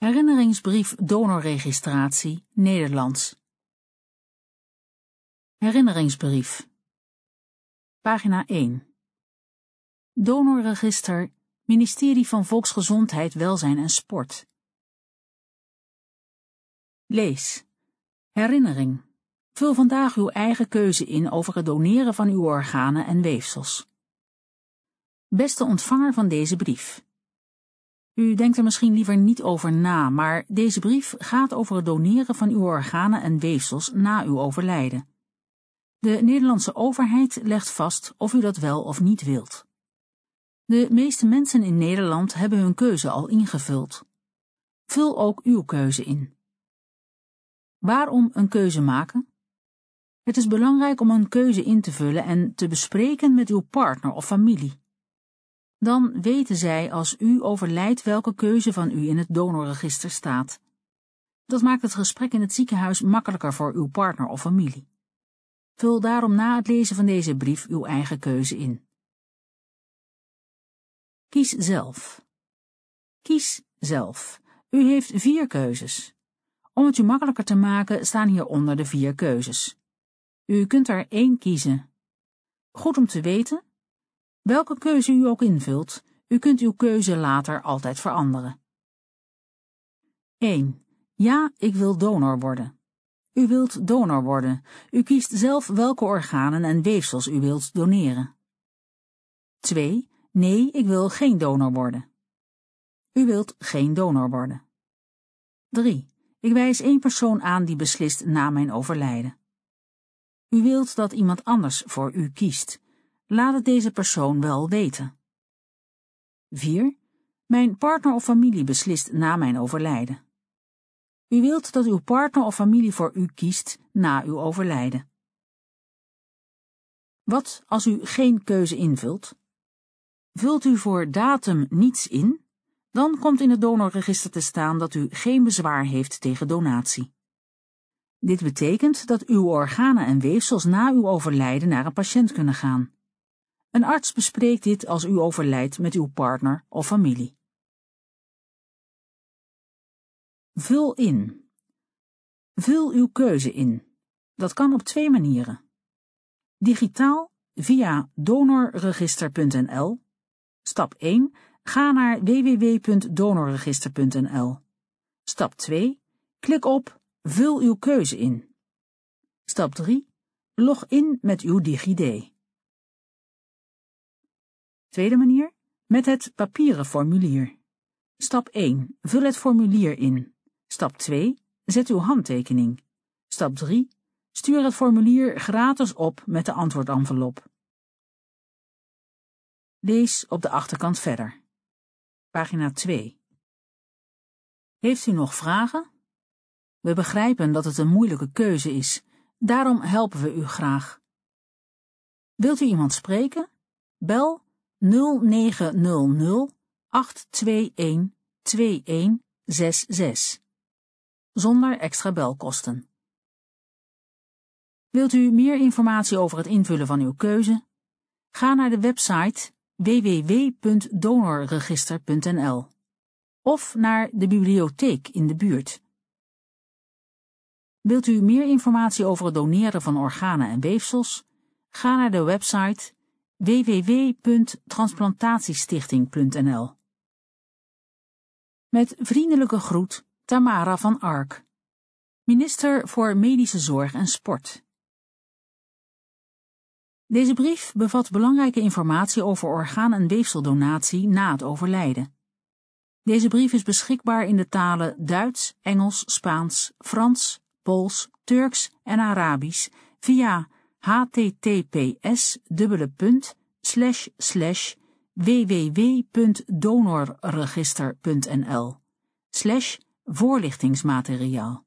Herinneringsbrief donorregistratie Nederlands. Herinneringsbrief. Pagina 1. Donorregister, Ministerie van Volksgezondheid, Welzijn en Sport. Lees. Herinnering. Vul vandaag uw eigen keuze in over het doneren van uw organen en weefsels. Beste ontvanger van deze brief. U denkt er misschien liever niet over na, maar deze brief gaat over het doneren van uw organen en weefsels na uw overlijden. De Nederlandse overheid legt vast of u dat wel of niet wilt. De meeste mensen in Nederland hebben hun keuze al ingevuld. Vul ook uw keuze in. Waarom een keuze maken? Het is belangrijk om een keuze in te vullen en te bespreken met uw partner of familie. Dan weten zij als u overlijdt welke keuze van u in het donorregister staat. Dat maakt het gesprek in het ziekenhuis makkelijker voor uw partner of familie. Vul daarom na het lezen van deze brief uw eigen keuze in. Kies zelf. Kies zelf. U heeft 4 keuzes. Om het u makkelijker te maken staan hieronder de 4 keuzes. U kunt er 1 kiezen. Goed om te weten. Welke keuze u ook invult, u kunt uw keuze later altijd veranderen. 1. Ja, ik wil donor worden. U wilt donor worden. U kiest zelf welke organen en weefsels u wilt doneren. 2. Nee, ik wil geen donor worden. U wilt geen donor worden. 3. Ik wijs 1 persoon aan die beslist na mijn overlijden. U wilt dat iemand anders voor u kiest. Laat het deze persoon wel weten. 4. Mijn partner of familie beslist na mijn overlijden. U wilt dat uw partner of familie voor u kiest na uw overlijden. Wat als u geen keuze invult? Vult u voor datum niets in, dan komt in het donorregister te staan dat u geen bezwaar heeft tegen donatie. Dit betekent dat uw organen en weefsels na uw overlijden naar een patiënt kunnen gaan. Een arts bespreekt dit als u overlijdt met uw partner of familie. Vul in. Vul uw keuze in. Dat kan op 2 manieren. Digitaal via donorregister.nl. Stap 1. Ga naar www.donorregister.nl. Stap 2. Klik op Vul uw keuze in. Stap 3. Log in met uw DigiD. Tweede manier, met het papieren formulier. Stap 1. Vul het formulier in. Stap 2. Zet uw handtekening. Stap 3. Stuur het formulier gratis op met de antwoordenvelop. Lees op de achterkant verder. Pagina 2. Heeft u nog vragen? We begrijpen dat het een moeilijke keuze is. Daarom helpen we u graag. Wilt u iemand spreken? Bel 0900 821 2166. Zonder extra belkosten. Wilt u meer informatie over het invullen van uw keuze? Ga naar de website www.donorregister.nl of naar de bibliotheek in de buurt. Wilt u meer informatie over het doneren van organen en weefsels? Ga naar de website www.transplantatiestichting.nl. Met vriendelijke groet, Tamara van Ark, minister voor Medische Zorg en Sport. Deze brief bevat belangrijke informatie over orgaan- en weefseldonatie na het overlijden. Deze brief is beschikbaar in de talen Duits, Engels, Spaans, Frans, Pools, Turks en Arabisch via https://www.donorregister.nl/voorlichtingsmateriaal.